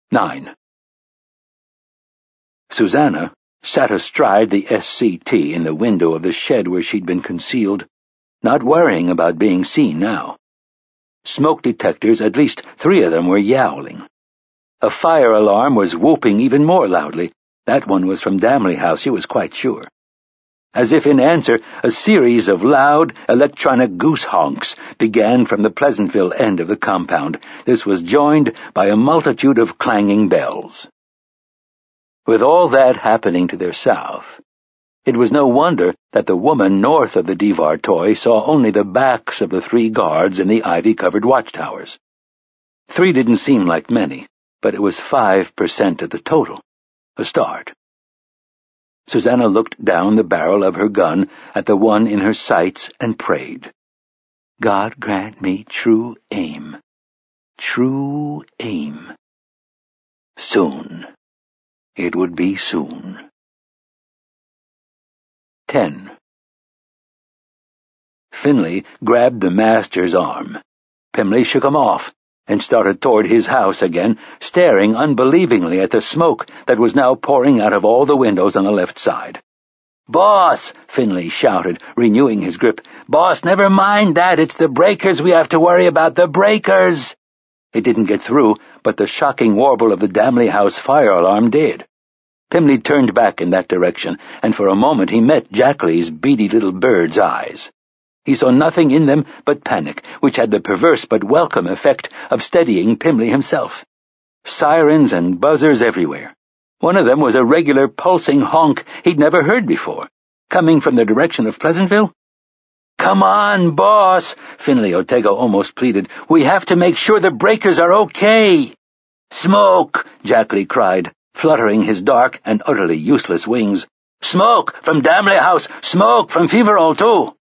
9. Susanna sat astride the SCT in the window of the shed where she'd been concealed, not worrying about being seen now. Smoke detectors, at least 3 of them, were yowling. A fire alarm was whooping even more loudly. That one was from Damley House, she was quite sure. As if in answer, a series of loud, electronic goose honks began from the Pleasantville end of the compound. This was joined by a multitude of clanging bells. With all that happening to their south, it was no wonder that the woman north of the Devar toy saw only the backs of the 3 guards in the ivy-covered watchtowers. 3 didn't seem like many, but it was 5% of the total. A start. Susanna looked down the barrel of her gun at the one in her sights and prayed. God grant me true aim. True aim. Soon. It would be soon. 10. Finley grabbed the master's arm. Pimley shook him off and started toward his house again, staring unbelievingly at the smoke that was now pouring out of all the windows on the left side. "Boss!" Finley shouted, renewing his grip. "Boss, never mind that. It's the breakers we have to worry about. The breakers!" It didn't get through, but the shocking warble of the Damley House fire alarm did. Pimley turned back in that direction, and for a moment he met Jackley's beady little bird's eyes. He saw nothing in them but panic, which had the perverse but welcome effect of steadying Pimley himself. Sirens and buzzers everywhere. One of them was a regular pulsing honk he'd never heard before, coming from the direction of Pleasantville. "Come on, boss," Finley Otego almost pleaded. "We have to make sure the breakers are okay." "Smoke!" Jackley cried, fluttering his dark and utterly useless wings. "Smoke from Damley House! Smoke from Feverall, too!"